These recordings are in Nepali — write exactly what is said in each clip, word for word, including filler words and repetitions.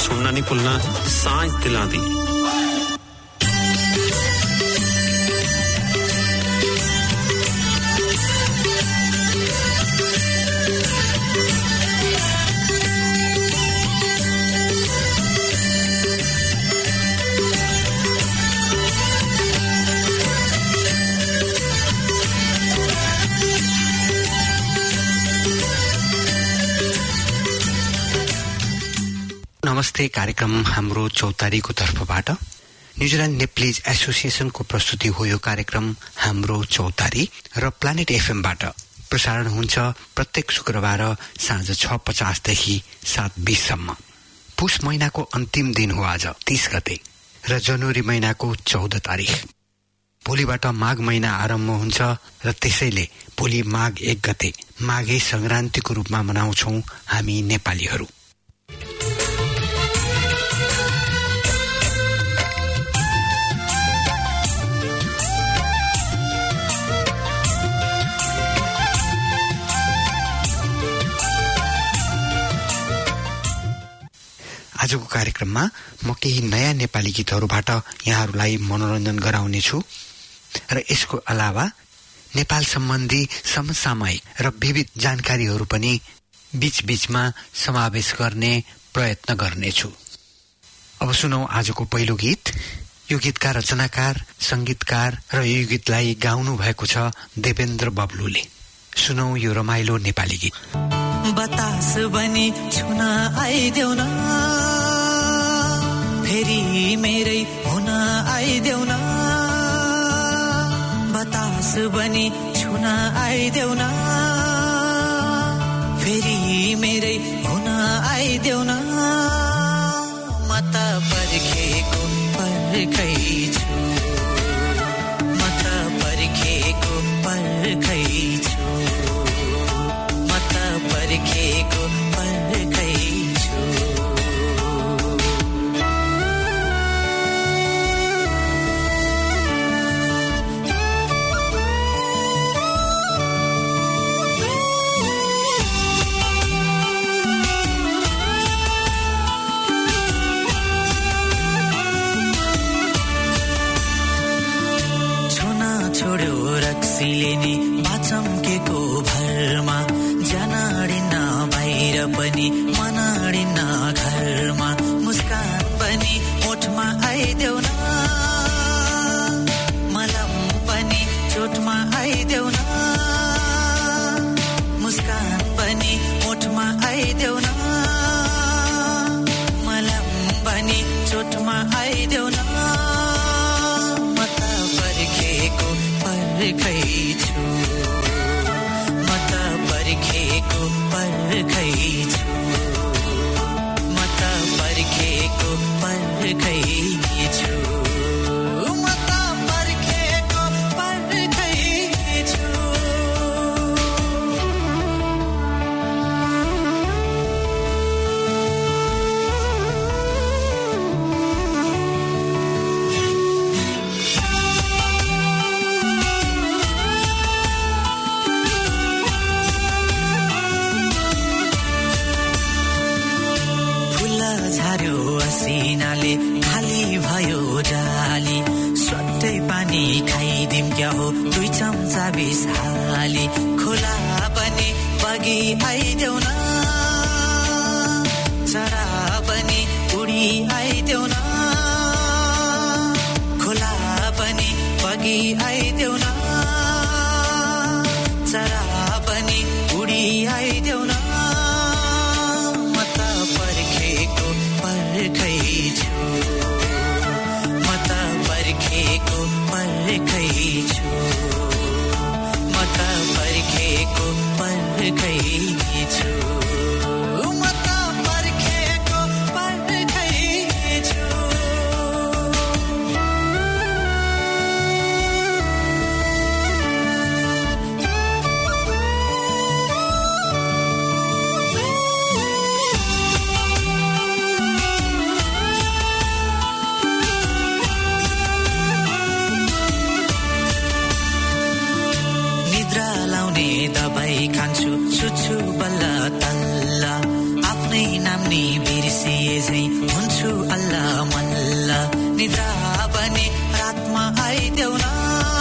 छोड़ना नहीं भूलना। सांझ दिलां दी। नमस्ते। कार्यक्रम हाम्रो चौतारीको तर्फबाट न्युजिल्यान्ड नेप्लिज एसोसिएसनको प्रस्तुति हो यो कार्यक्रम हाम्रो चौतारी र प्लानेट एफएमबाट प्रसारण हुन्छ प्रत्येक शुक्रबार साँझ छ पचासदेखि सात बीससम्म। पुष महिनाको अन्तिम दिन हो आज तीस गते र जनवरी महिनाको चौध तारिक। भोलिबाट माघ महिना आरम्भ हुन्छ र त्यसैले भोलि माघ एक गते माघे संक्रान्तिको रूपमा मनाउँछौ हामी नेपालीहरू। आजको कार्यक्रममा म केही नयाँ नेपाली गीतहरूबाट यहाँहरूलाई मनोरञ्जन गराउनेछु र यसको अलावा नेपाल सम्बन्धी समसामयिक र विविध जानकारीहरू पनि बीचबीचमा समावेश गर्ने प्रयत्न गर्नेछु। अब सुनौ आजको पहिलो गीत। यो गीतका रचनाकार, संगीतकार र यो गीतलाई गाउनु भएको छ देवेन्द्र बब्लुले। सुनौ यो रमाइलो नेपाली गीत। बतास बनी छुन आइदेऊ न, फेरि मेरै हुन आइदेऊ न। बतास बनी छुन आइदेऊ न, फेरि मेरै हुन आइदेऊ न। म त पर्खेको पर्खै छु, म त पर्खेको पर्खै छु, म त पर्खेको पर्खै छु। छोड्यो रक्सीले नि बाचम्केको भरमा, जानाडिन्न बाहिर पनि मनाडिन्न घरमा। मुस्कान पनि ओठमा आइदेऊ न, मलम पनि चोटमा आइदेऊ न। मुस्कान पनि ओठमा आइदेऊ न, मलम पनि चोटमा आइदेऊ न। पर्खै छु, म त पर्खेको पर्खै छु, म त पर्खेको पर्खै छु, म त पर्खेको पर्खै छु। सिनाले खाली भयो डाली, स्वाटै पानी खाइदिम क्या हो दुई चम्चा बिस हाली। खोला पनि बगी आइदेऊ न, चरा पनि उडी आइदेऊ न। खोला पनि बगी आइदेऊ न, चरा पनि उडी आइदेऊ न। म त पर्खेको पर्खै छु, म त पर्खेको पर्खै छु, म त पर्खेको पर्खै छु, म त पर्खेको पर्खै छु। खान्छु छुछु बल्ल तल्ल, आफ्नै नाम नि बिर्सिए झै हुन्छु अल्लाह मल्ला निद्रा पनि रातमा आइदेऊ न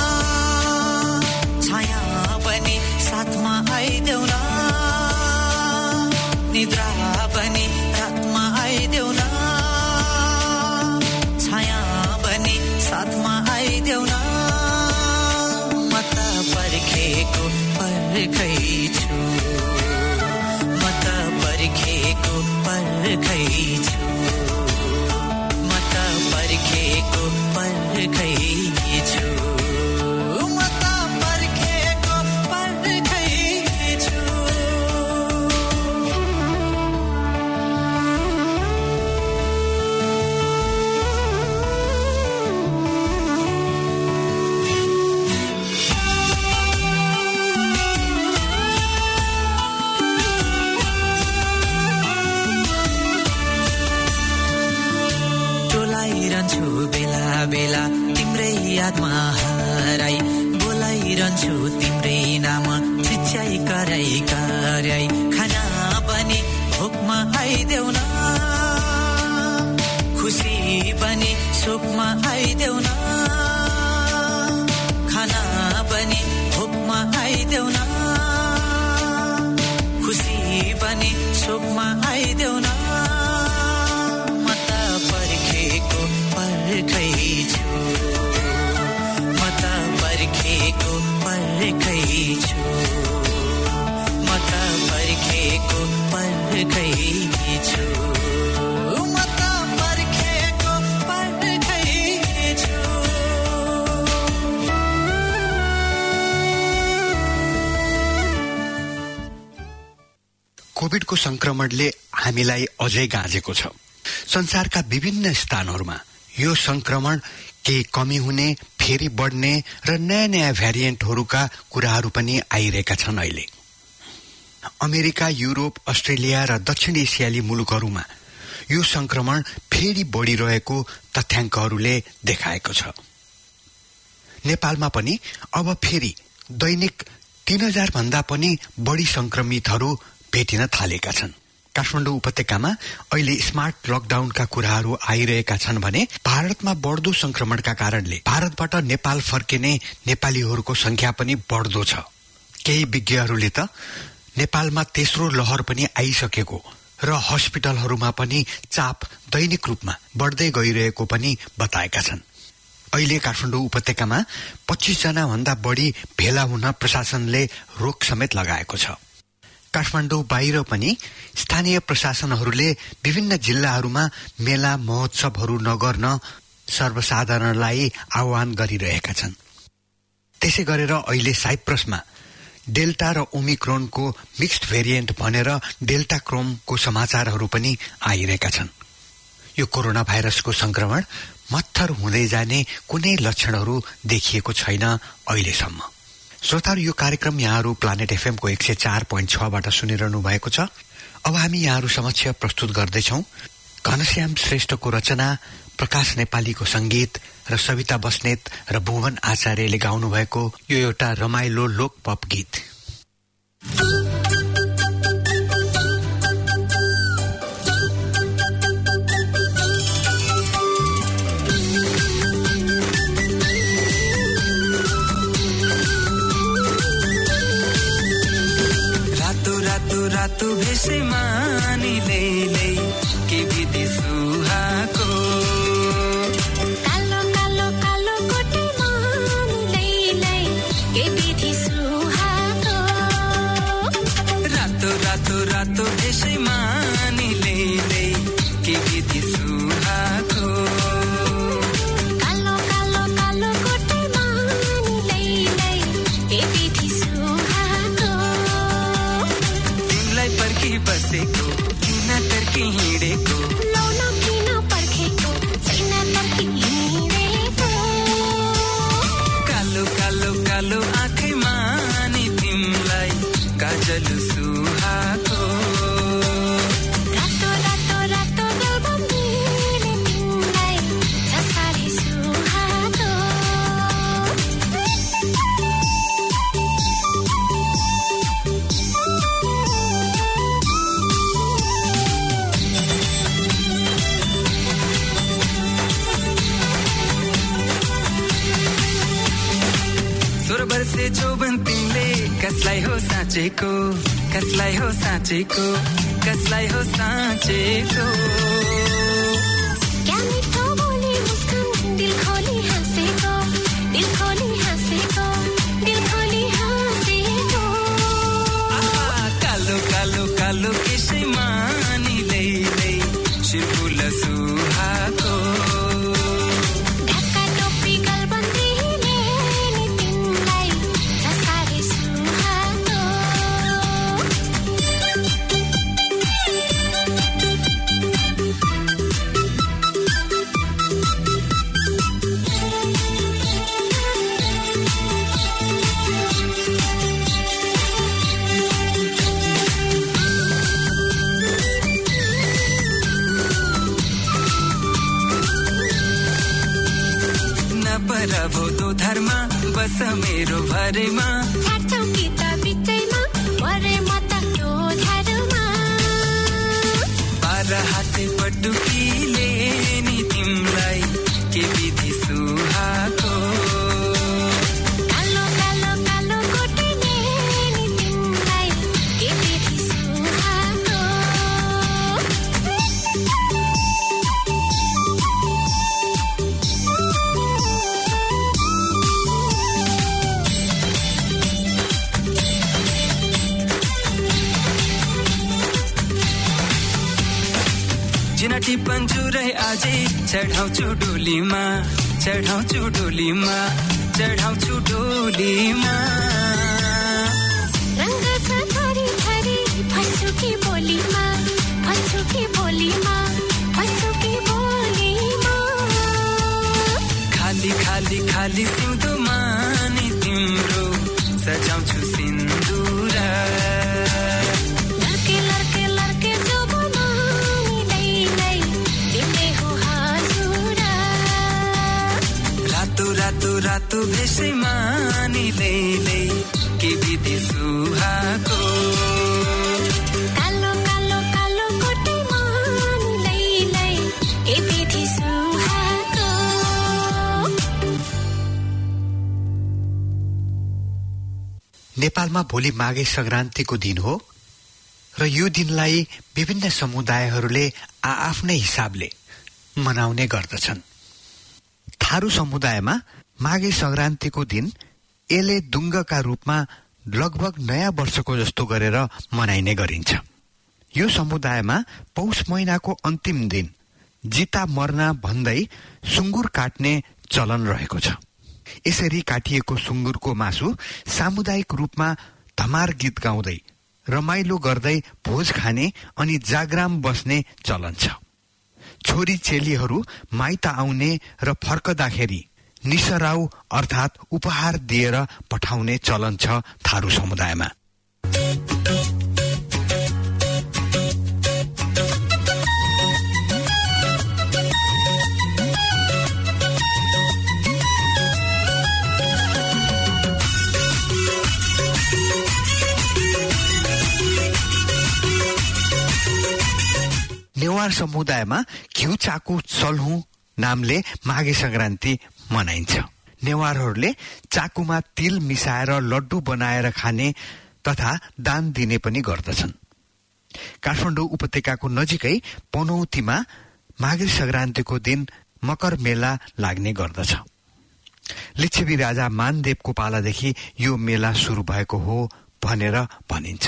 छाया पनि साथमा आइदेऊ न निद्रा पनि रातमा आइदेऊ न छाया पनि साथमा आइदेऊ न म त पर्खेको पर्खै छु म त पर्खेको पर्खै छु म त पर्खेको पर्खै छु म त पर्खेको पर्खै छु टोलाइरहन्छु बेला बेला तिम्रै यादमा हराई बोलाइरहन्छु तिम्रै नाम चिच्याइ कराई कराई खाना पनि भोकमा आइदेऊ न खुसी पनि शोकमा आइदेऊ न खाना पनि भोकमा आइदेऊ न खुसी पनि शोकमा आइदेऊ न पर्खेको पर्खै छु म त पर्खेको पर्खै छु म त पर्खेको पर्खै छु म त पर्खेको पर्खै छु कोभिडको संक्रमणले हामीलाई अझै गाँजेको छ। संसारका विभिन्न स्थानहरूमा यो संक्रमण केही कमी हुने, फेरि बढ्ने र नयाँ नयाँ भ्यारिएन्टहरूका कुराहरू पनि आइरहेका छन्। अहिले अमेरिका, युरोप, अस्ट्रेलिया र दक्षिण एसियाली मुलुकहरूमा यो संक्रमण फेरि बढिरहेको तथ्याङ्कहरूले देखाएको छ। नेपालमा पनि अब फेरि दैनिक तीन हजार भन्दा पनि बढी संक्रमितहरू भेटिन थालेका छन्। काठमाडौँ उपत्यकामा अहिले स्मार्ट लकडाउनका कुराहरू आइरहेका छन् भने भारतमा बढ्दो संक्रमणका कारणले भारतबाट नेपाल फर्किने नेपालीहरूको संख्या पनि बढ्दो छ। केही विज्ञहरूले त नेपालमा तेस्रो लहर पनि आइसकेको र हस्पिटलहरूमा पनि चाप दैनिक रूपमा बढ्दै गइरहेको पनि बताएका छन्। अहिले काठमाडौँ उपत्यकामा पच्चीस जना भन्दा बढी भेला हुन प्रशासनले रोक समेत लगाएको छ। काठमाडौँ बाहिर पनि स्थानीय प्रशासनहरूले विभिन्न जिल्लाहरूमा मेला महोत्सवहरू नगर्न सर्वसाधारणलाई आह्वान गरिरहेका छन्। त्यसै गरेर अहिले साइप्रसमा डेल्टा र ओमिक्रोनको मिक्स्ड भेरिएन्ट भनेर डेल्टा क्रोमको समाचारहरू पनि आइरहेका छन्। यो कोरोना भाइरसको संक्रमण मत्थर हुँदै जाने कुनै लक्षणहरू देखिएको छैन अहिलेसम्म। श्रोताहरू, यो कार्यक्रम यहाँहरू प्लानेट एफएमको एक सय चार पोइन्ट छबाट सुनिरहनु भएको छ। अब हामी यहाँहरू समक्ष प्रस्तुत गर्दैछौ घनश्याम श्रेष्ठको रचना, प्रकाश नेपालीको संगीत र सविता बस्नेत र भुवन आचार्यले गाउनु भएको यो एउटा रमाइलो लोक पप गीत। रातो भेषमा निलेले के विधि सुहाको कालो कालो कालो कोटीमा निलेले के विधि सुहाको रातो रातो रातो भेषमा निलेले के विधि सुहाको कालो कालो कालो कोटीमा निलेले के विधि सुहाको पर्खी बसेको किन तर्की हिँडेको लौन किन पर्खेको जोबन तिमीले कसलाई हो साँचेको कसलाई हो साँचेको कसलाई हो साँचेको क्या मिठो बोली मुस्कान दिल खोली हाँसेको दिल खोली हाँसेको दिल खोली हाँसेको कालो कालो कालो केशैमा नि लैलै शिरफुल सुहाको ढाका टोपी गलबन्दीले नि तिमीलाई जसारे सुहाको नपरभो दो धर्म बस मेरो भरेमा छाड्छौ कि त बिचैमा परे म त त्यो धारमा बाह्र हाते पटुकीले नि तिमीलाई के विधि सुहाको कालो कालो कालो कोटीले नि तिमीलाई के विधि सुहाको जिनाटी पन्जुरै आजै चढाउँछु डोलीमा चढाउँछु डोलीमा चढाउँछु डोलीमा रंग छ थरी थरी फस्छु कि बोलीमा फस्छु कि बोलीमा फस्छु कि बोलीमा खाली खाली खाली सिउँदोमा नि तिम्रो सजाउँछु सिन्दुरा लर्के लर्के लर्के जो बनानी लैलै तिम्रै हो हजुरा रातो रातो रातो भेषैमा नि लैलै के विधि सुहाको कालो कालो कालो कोटीमा नि लैलै के विधि सुहाको नेपालमा भोलि माघे संक्रान्तिको दिन हो र यो दिनलाई विभिन्न समुदायहरूले आआफ्नै हिसाबले मनाउने गर्दछन्। थारू समुदायमा माघे संक्रान्तिको दिन एले दुङ्गका रूपमा लगभग नयाँ वर्षको जस्तो गरेर मनाइने गरिन्छ। यो समुदायमा पौष महिनाको अन्तिम दिन जिता मर्ना भन्दै सुँगुर काट्ने चलन रहेको छ। यसरी काटिएको सुँगुरको मासु सामुदायिक रूपमा धमार गीत गाउँदै रमाइलो गर्दै भोज खाने अनि जाग्राम बस्ने चलन छ। छोरी चेलीहरू माइत आउने र फर्कदाखेरि निसराउ अर्थात् उपहार दिएर पठाउने चलन छ थारू समुदायमा। नेवार समुदायमा घिउ चाकु चल्हु नामले माघे संक्रान्ति मनाइन्छ। नेवारहरूले चाकुमा तिल मिसाएर लड्डु बनाएर खाने तथा दान दिने पनि गर्दछन्। काठमाडौँ उपत्यकाको नजिकै पनौतीमा माघे संक्रान्तिको दिन मकर मेला लाग्ने गर्दछ। लिच्छवी राजा मानदेवको पालादेखि यो मेला सुरु भएको हो भनेर भनिन्छ।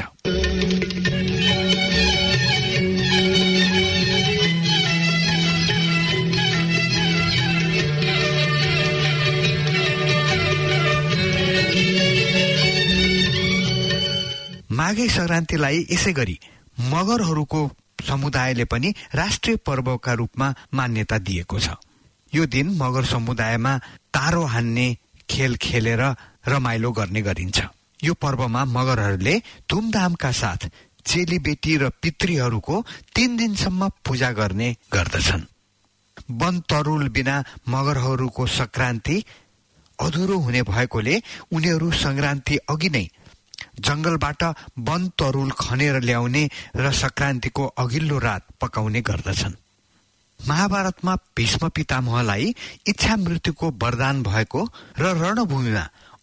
माघे संक्रान्तिलाई यसै गरी मगरहरूको समुदायले पनि राष्ट्रिय पर्वका रूपमा मान्यता दिएको छ। यो दिन मगर समुदायमा तारो हान्ने खेल खेलेर रमाइलो गर्ने गरिन्छ। यो पर्वमा मगरहरूले धुमधामका साथ चेलीबेटी र पितृहरूको तीन दिनसम्म पूजा गर्ने गर्दछन्। वन तरुल बिना मगरहरूको संक्रान्ति अधुरो हुने भएकोले उनीहरू संक्रान्ति अघि नै जंगलबाट वन तरुल खनेर ल्याउने र संक्रान्तिको अघिल्लो रात पकाउने गर्दछन्। महाभारतमा भीष्म पितामहलाई इच्छा मृत्युको वरदान भएको र रणभूमिमा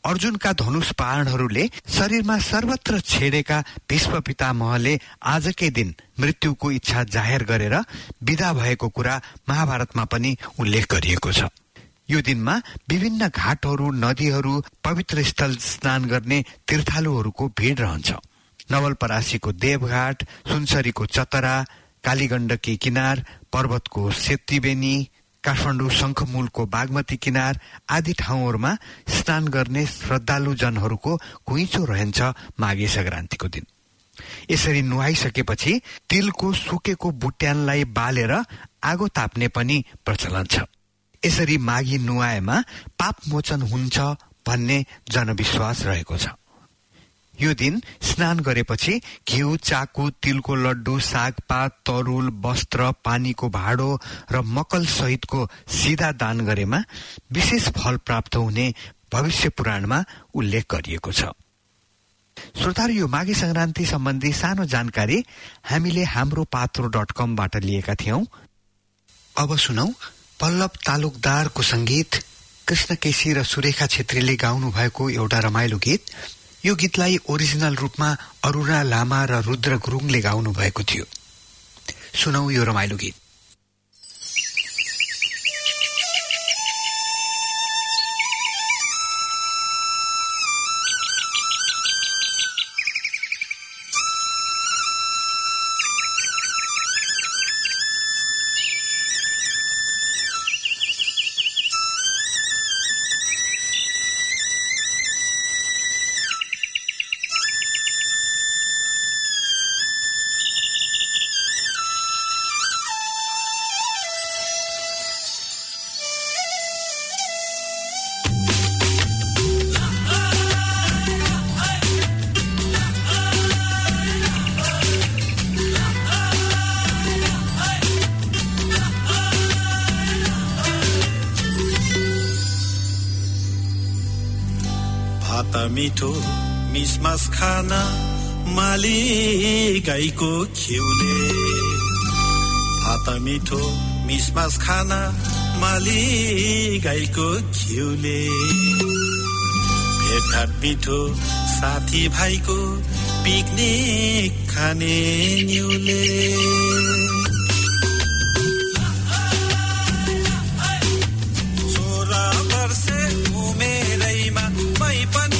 अर्जुनका धनुष बाणहरूले शरीरमा सर्वत्र छेडेका भीष्म पितामहले आजकै दिन मृत्युको इच्छा जाहेर गरेर विदा भएको कुरा महाभारतमा पनि उल्लेख गरिएको छ। यो दिनमा विभिन्न घाटहरू, नदीहरू, पवित्र स्थल स्नान गर्ने तीर्थालुहरूको भीड़ रहन्छ। नवलपरासीको देवघाट, सुनसरीको चतरा, कालीगण्डकी किनार, पर्वतको सेतीबेनी, काठमाडौँ शङ्खमूलको बागमती किनार आदि ठाउँहरूमा स्नान गर्ने श्रद्धालु जनहरूको घुइँचो रहन्छ माघे संक्रान्तिको दिन। यसरी नुहाइसकेपछि तिलको सुकेको बुट्यानलाई बालेर आगो ताप्ने पनि प्रचलन छ। यसरी माघी नुहाएमा पाप मोचन हुन्छ भन्ने जनविश्वास रहेको छ। यो दिन स्नान गरेपछि घिउ, चाकु, तिलको लड्डु, सागपात, तरुल, वस्त्र, पानीको भाँडो र मकल सहितको सिधा दान गरेमा विशेष फल प्राप्त हुने भविष्य पुराणमा उल्लेख गरिएको छ। श्रोताहरू, यो माघे संक्रान्ति सम्बन्धी सानो जानकारी हामीले हाम्रो पात्रो डट कमबाट लिएका थियौं। अब सुनौ पल्लव तालुकदारको संगीत, कृष्ण केसी र सुरेखा छेत्रीले गाउनु भएको एउटा रमाइलो गीत। यो गीतलाई ओरिजिनल रूपमा अरुणा लामा र रुद्र गुरुङले गाउनु भएको थियो। सुनौ यो रमाइलो गीत। मिठो मिसमास खाना माली गाईको खिउले, भात मिठो मिसमास खाना माली गाईको खिउले, भेटघाट मिठो साथी भाइको पिकनिक खाने न्युले। सोह्र वर्षे उमेरैमा मै पनि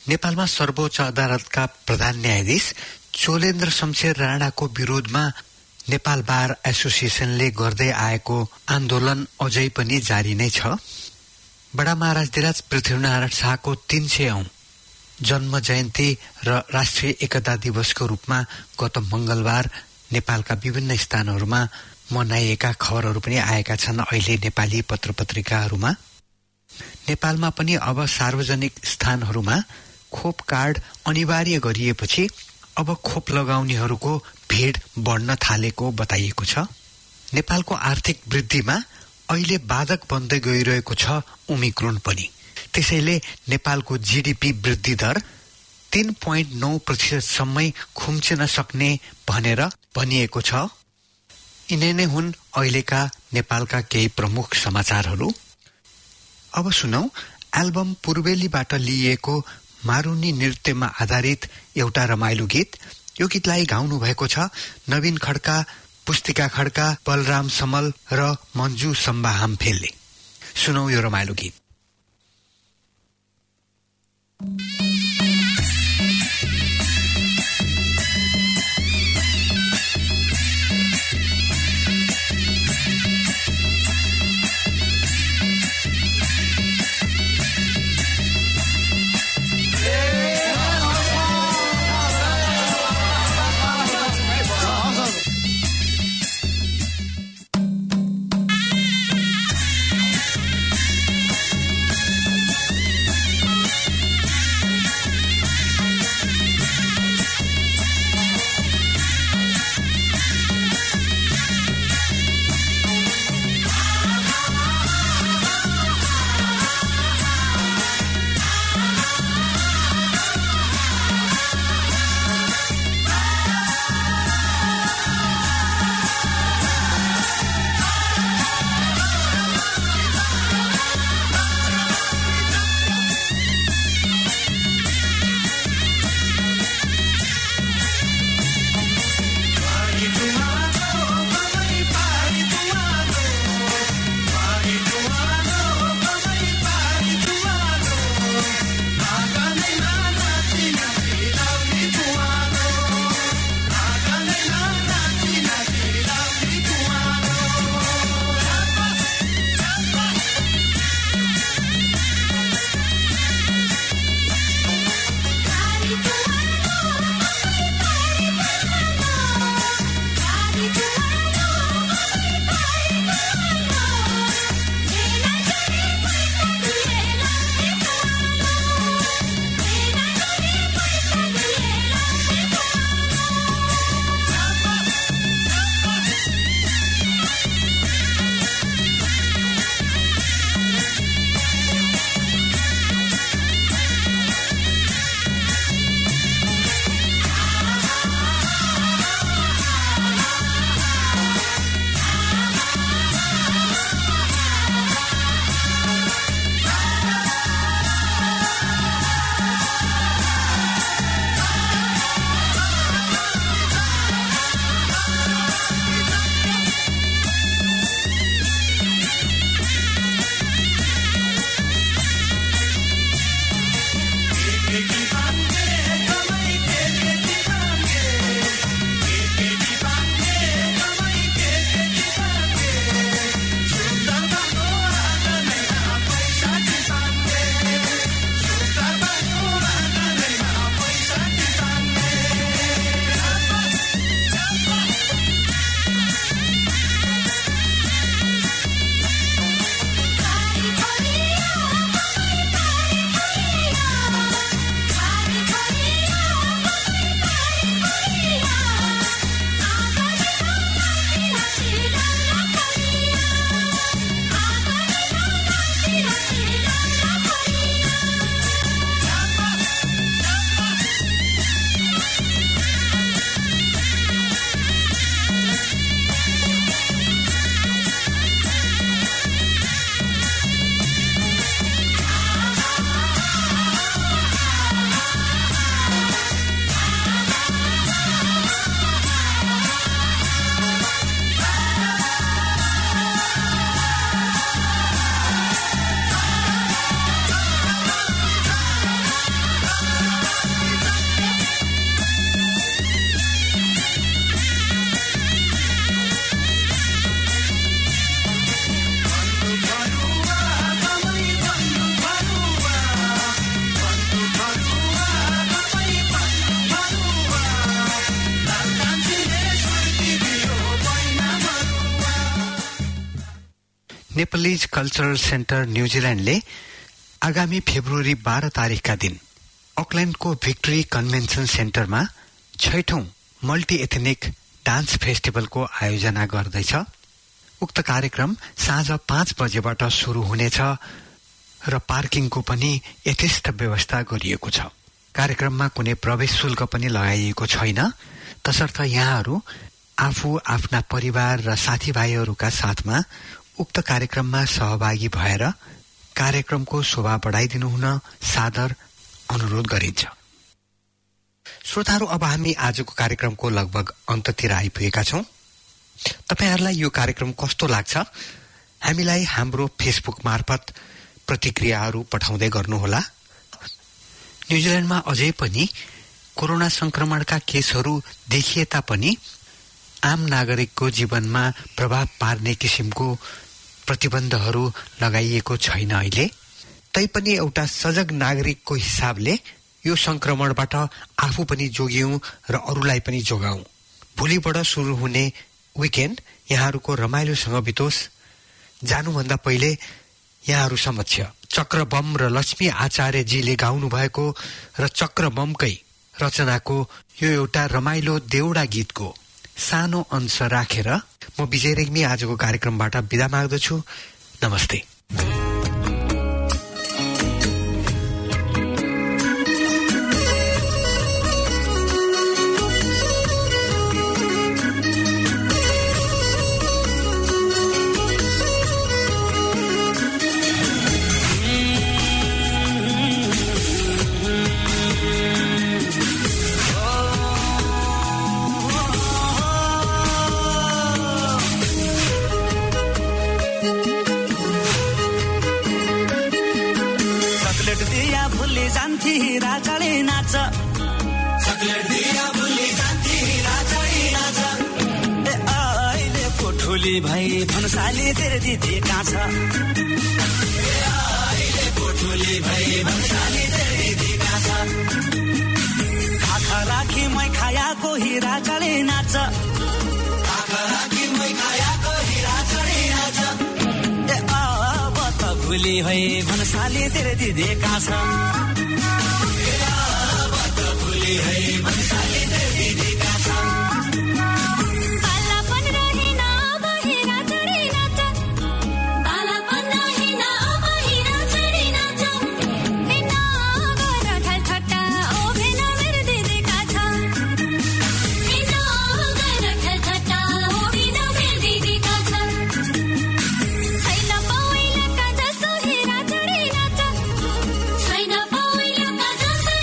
नेपालमा सर्वोच्च अदालतका प्रधान न्यायाधीश चोलेन्द्र शमशेर राणाको विरोधमा नेपाल बार एसोसिएसनले गर्दै आएको आन्दोलन अझै पनि जारी नै छ। बडा महाराजधिराज पृथ्वीनारायण शाहको तीन सय औं जन्म जयन्ती र राष्ट्रिय एकता दिवसको रूपमा गत मंगलबार नेपालका विभिन्न स्थानहरूमा मनाइएका खबरहरू पनि आएका छन्। अहिले नेपाली पत्र पत्रिकाहरूमा नेपालमा पनि अब सार्वजनिक स्थानहरूमा खोप कार्ड अनिवार्य गरिएपछि अब खोप लगाउनेहरूको भीड़ बढ्न थालेको बताइएको छ। नेपालको आर्थिक वृद्धिमा अहिले बाधक बन्दै गइरहेको छ ओमिक्रोन पनि। त्यसैले नेपालको जीडीपी वृद्धि दर तीन पोइन्ट नौ प्रतिशतसम्मै खुम्चिन सक्ने भनेर भनिएको छ। यिनै नै हुन् अहिलेका नेपालका केही प्रमुख समाचारहरू। अब सुनौ एल्बम पूर्वेलीबाट लिइएको मारुनी नृत्यमा आधारित एउटा रमाइलो गीत। यो गीतलाई गाउनु भएको छ नवीन खड्का, पुस्तिका खड्का, बलराम समल र मन्जु सम्बा हामफेलले। सुनौ यो रमाइलो गीत। नेपालीज कल्चरल सेन्टर न्युजिल्यान्डले आगामी फेब्रुअरी बाह्र तारिकका दिन अकल्याण्डको भिक्टोरी कन्भेन्सन सेन्टरमा छैठौं मल्टी एथनिक डान्स फेस्टिभलको आयोजना गर्दैछ। उक्त कार्यक्रम साँझ पाँच बजेबाट शुरू हुनेछ र पार्किङको पनि यथेष्ट व्यवस्था गरिएको छ। कार्यक्रममा कुनै प्रवेश शुल्क पनि लगाइएको छैन, तसर्थ यहाँहरू आफू आफ्ना परिवार र साथीभाइहरूका साथमा उक्त कार्यक्रममा सहभागी भएर कार्यक्रमको शोभा बढाइदिनु हुन सादर अनुरोध गरिन्छ। श्रोताहरू, अब हामी आजको कार्यक्रमको लगभग अन्ततिर आइपुगेका छौं। तपाईहरूलाई यो कार्यक्रम कस्तो लाग्छ हामीलाई हाम्रो फेसबुक मार्फत प्रतिक्रियाहरू पठाउँदै गर्नुहोला। न्युजिल्यान्डमा अझै पनि कोरोना संक्रमणका केसहरू देखिए तापनि आम नागरिकको जीवनमा प्रभाव पार्ने किसिमको प्रतिबन्धहरू लगाइएको छैन अहिले। तैपनि एउटा सजग नागरिकको हिसाबले यो संक्रमणबाट आफू पनि जोगियौं र अरूलाई पनि जोगाऊ। भोलिबाट सुरु हुने विकेन्ड यहाँहरूको रमाइलोसँग बितोस्। जानुभन्दा पहिले यहाँहरू समक्ष चक्र बम र लक्ष्मी आचार्यजीले गाउनु भएको र चक्र बमकै रचनाको यो एउटा रमाइलो देउडा गीतको सानो अंश राखेर म विजय रेग्मी आजको कार्यक्रमबाट बिदा माग्दछु। नमस्ते। भाइ भन्साली तेरे दिदी कहाँ छ? आँखा राखी मै खायाको हिरा चढे नाच। ए अब त भुली है भन्साली तेरे दिदी कहाँ छ?